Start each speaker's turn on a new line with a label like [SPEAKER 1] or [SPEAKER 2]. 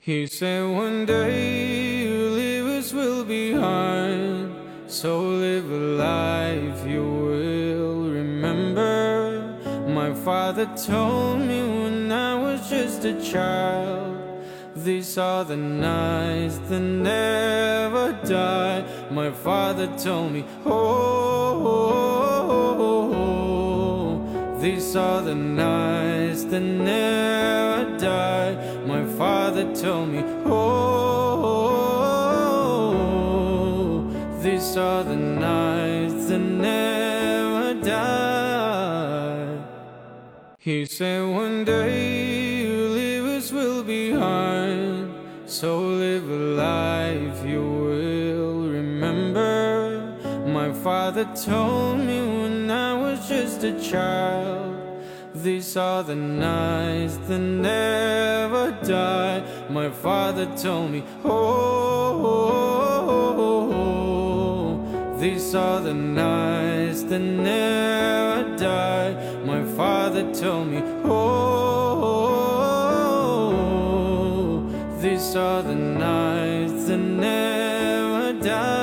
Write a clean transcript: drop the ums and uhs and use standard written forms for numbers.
[SPEAKER 1] He said one day you leave us will be hard, so live a life you will remember. My father told me when I was just a child, these are the nights that never die. My father told me, these are the nights that never die. My father told me, these are the nights that never die. He said one day you leave us will be hard, so live a life you will remember. My father told me when I was just a child, these are the nights that never die. My father told me, these are the nights that never die. My father told me, these are the nights that never die.